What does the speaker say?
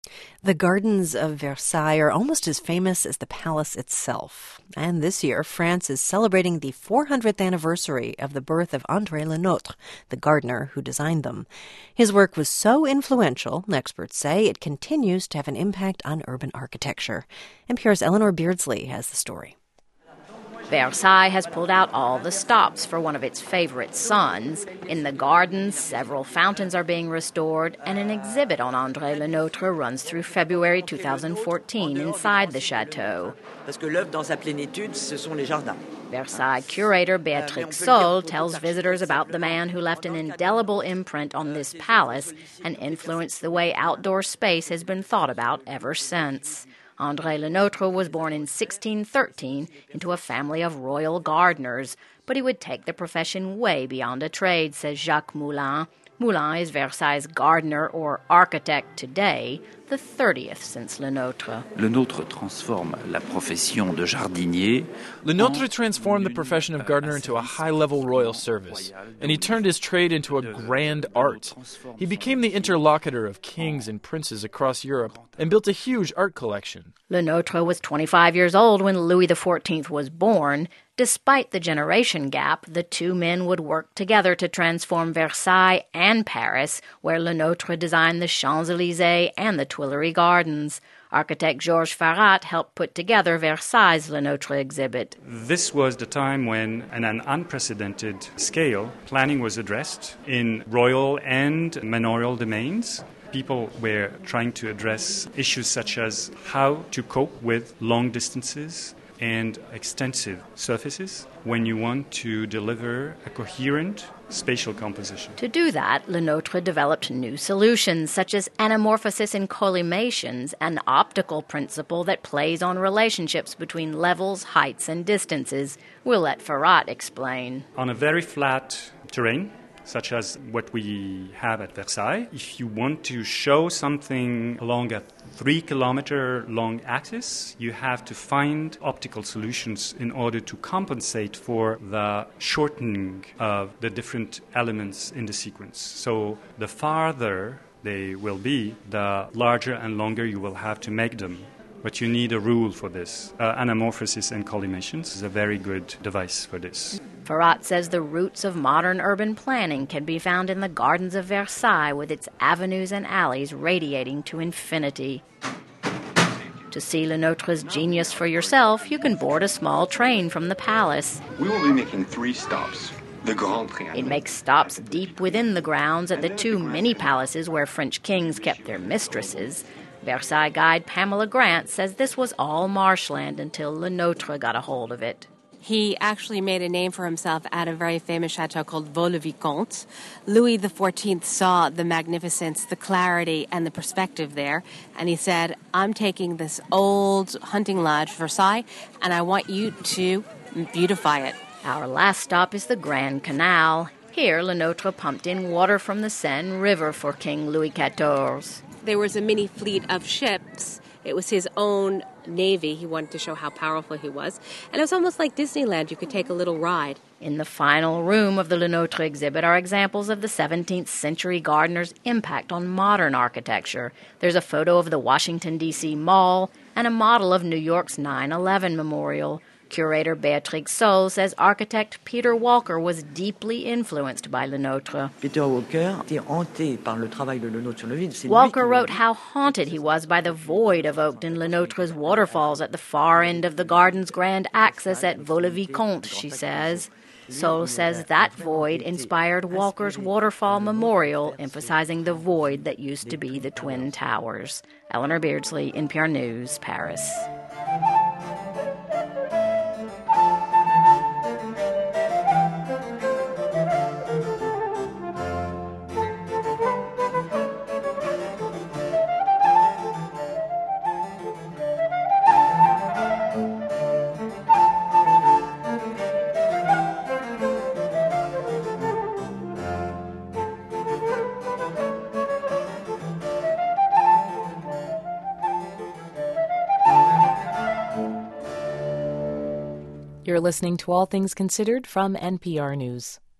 The gardens of Versailles are almost as famous as the palace itself. And this year, France is celebrating the 400th anniversary of the birth of André Le Nôtre, the gardener who designed them. His work was so influential, experts say, it continues to have an impact on urban architecture. NPR's Eleanor Beardsley has the story. Versailles has pulled out all the stops for one of its favorite sons. In the gardens, several fountains are being restored, and an exhibit on André Le Nôtre runs through February 2014 inside the chateau. Versailles curator Béatrix Solle tells visitors about the man who left an indelible imprint on this palace and influenced the way outdoor space has been thought about ever since. André Le Nôtre was born in 1613 into a family of royal gardeners, but he would take the profession way beyond a trade, says Jacques Moulin. Moulin is Versailles' gardener or architect today, the 30th since Le Nôtre. Le Nôtre transforme la profession de jardinier. Le Nôtre transformed the profession of gardener into a high-level royal service, and he turned his trade into a grand art. He became the interlocutor of kings and princes across Europe and built a huge art collection. Le Nôtre was 25 years old when Louis XIV was born. Despite the generation gap, the two men would work together to transform Versailles and Paris, where Le Nôtre designed the Champs-Élysées and the Tuileries Gardens. Architect Georges Farrat helped put together Versailles' Le Nôtre exhibit. This was the time when, on an unprecedented scale, planning was addressed in royal and manorial domains. People were trying to address issues such as how to cope with long distances and extensive surfaces when you want to deliver a coherent spatial composition. To do that, Le Nôtre developed new solutions such as anamorphosis in collimations, an optical principle that plays on relationships between levels, heights, and distances. We'll let Farrat explain. On a very flat terrain, such as what we have at Versailles, if you want to show something along a 3-kilometer long axis, you have to find optical solutions in order to compensate for the shortening of the different elements in the sequence. So the farther they will be, the larger and longer you will have to make them. But you need a rule for this. Anamorphosis and collimations is a very good device for this. Farrat says the roots of modern urban planning can be found in the gardens of Versailles with its avenues and alleys radiating to infinity. To see Le Nôtre's genius for yourself, you can board a small train from the palace. We will be making 3 stops. The Grand Triangle. It makes stops deep within the grounds at the 2 mini-palaces where French kings kept their mistresses. Versailles guide Pamela Grant says this was all marshland until Le Nôtre got a hold of it. He actually made a name for himself at a very famous chateau called Vaux-le-Vicomte. Louis XIV saw the magnificence, the clarity, and the perspective there, and he said, I'm taking this old hunting lodge, Versailles, and I want you to beautify it. Our last stop is the Grand Canal. Here, Le Nôtre pumped in water from the Seine River for King Louis XIV. There was a mini fleet of ships. It was his own navy. He wanted to show how powerful he was. And it was almost like Disneyland. You could take a little ride. In the final room of the Le Nôtre exhibit are examples of the 17th century gardener's impact on modern architecture. There's a photo of the Washington, D.C. Mall and a model of New York's 9/11 memorial. Curator Béatrix Solle says architect Peter Walker was deeply influenced by Le Nôtre. Walker wrote how haunted he was by the void evoked in Le Nôtre's waterfalls at the far end of the garden's grand axis at Vaux-le-Vicomte, she says. Solle says that void inspired Walker's waterfall memorial, emphasizing the void that used to be the Twin Towers. Eleanor Beardsley, NPR News, Paris. You're listening to All Things Considered from NPR News.